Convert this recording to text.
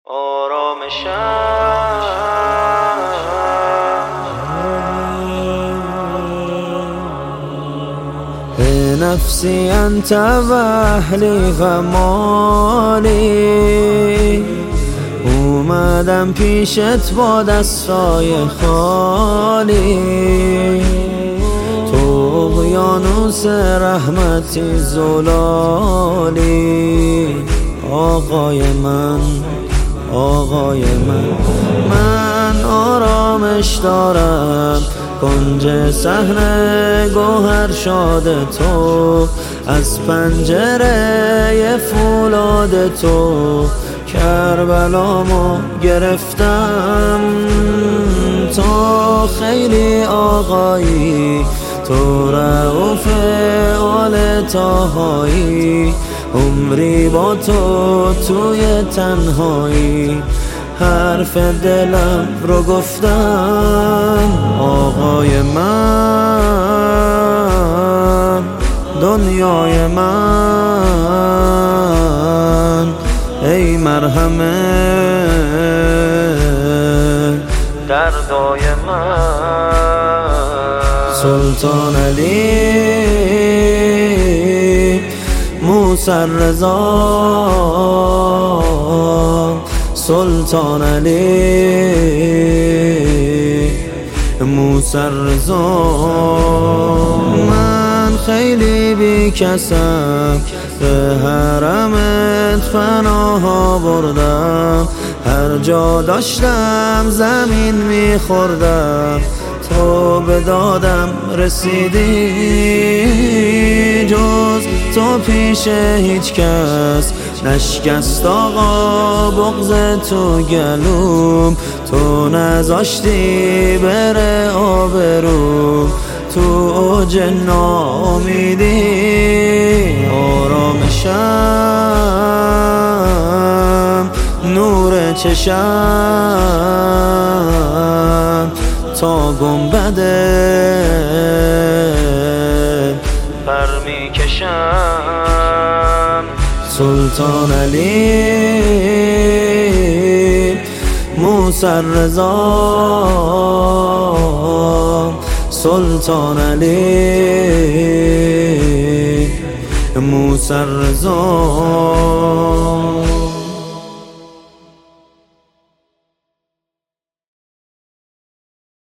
نفسی انت و اهلی و مالی، اومدم پیشت با دستای خالی. تو اقیانوس رحمتی زلالی، آقای من من آرامش دارم کنج صحنه گوهر شاد تو، از پنجره فولاد تو کربلامو گرفتم. تو خیلی آقایی، تو رؤوف آل طاهایی، عمری با تو توی تنهایی حرف دلم رو گفتم. آقای من، دنیای من، ای مرهمه دردای من. سلطان علی موسی رضا، سلطان علی موسی رضا. من خیلی بی کسم، به حرمت پناه بردم، هر جا داشتم زمین میخوردم، تو به دادم رسیدی. جز تو پیش هیچ کس نشکست آقا بغض تو گلوم، تو نذاشتی بره آبروم، تو اوج ناامیدی. آرامشم نور چشم تا گنبده پر میکشم. سلطان علی موسی رضا، سلطان علی موسی رضا.